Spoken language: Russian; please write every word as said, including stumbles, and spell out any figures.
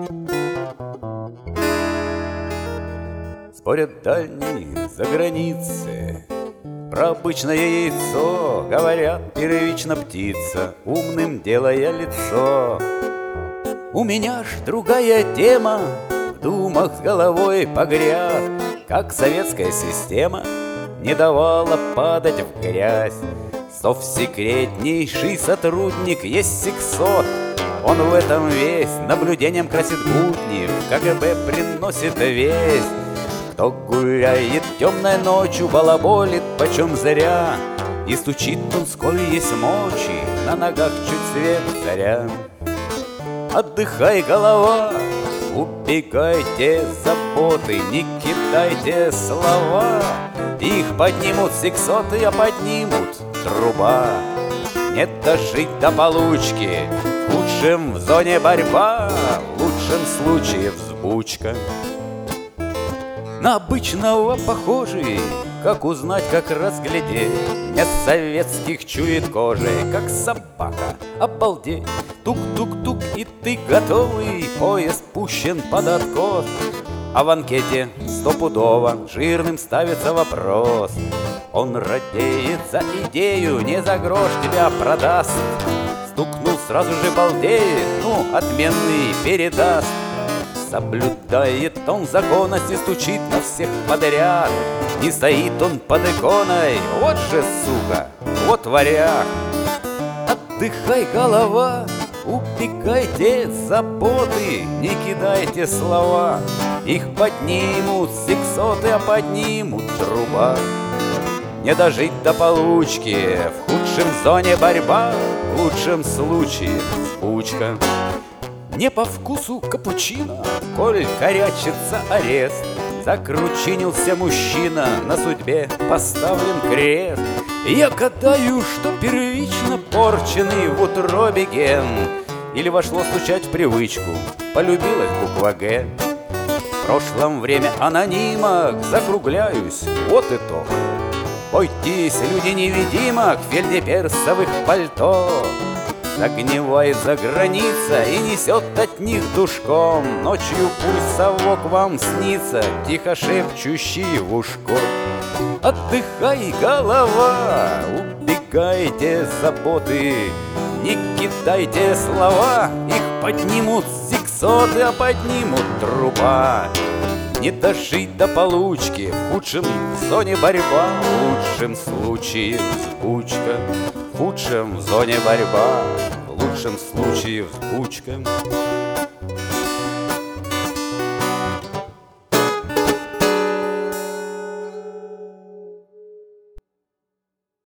Спорят дальние за границы про обычное яйцо, говорят, первично птица, умным делая лицо. У меня ж другая тема, в думах с головой погряз, как советская система не давала падать в грязь. Совсекретнейший сотрудник есть сексот, он в этом весь наблюдением красит будни, в КГБ приносит весть. Кто гуляет темной ночью, балаболит почем зря, и стучит он, сколь есть мочи, на ногах чуть свет заря. Отдыхай, голова, убегайте заботы, не кидайте слова, их поднимут сексоты, а поднимут труба. Не дожить до получки, в худшем в зоне борьба, в лучшем случае взбучка. На обычного похожий, как узнать, как разглядеть, не советских чует кожей, как собака, обалдеть. Тук-тук-тук, и ты готовый, поезд пущен под откос. А в анкете стопудово жирным ставится вопрос. Он радеет за идею, не за грош тебя продаст. Стукнул, сразу же балдеет, ну, отменный передаст. Соблюдает он законность и стучит на всех подряд. Не стоит он под иконой, вот же сука, вот варяг. Отдыхай, голова, убегайте заботы, не кидайте слова, их поднимут сексоты, а поднимут труба. Не дожить до получки, в худшем зоне борьба, в лучшем случае спучка. Не по вкусу капучино, коль корячится арест. Закручинился мужчина, на судьбе поставлен крест. Я гадаю, что первично порченный в утробе ген, или вошло стучать в привычку, полюбилась буква Г. В прошлом время анонимок, закругляюсь, вот итог. Бойтесь, люди невидимок, фельдеперсовых пальто. Загнивает за граница и несет от них душком. Ночью пусть совок вам снится, тихо шепчущий в ушко. Отдыхай, голова, убегайте заботы, не кидайте слова, их поднимут сексоты, а поднимут труба. Не дожить до получки, в худшем в зоне борьба, в лучшем случае взбучка. В худшем в зоне борьба, в лучшем случае взбучка.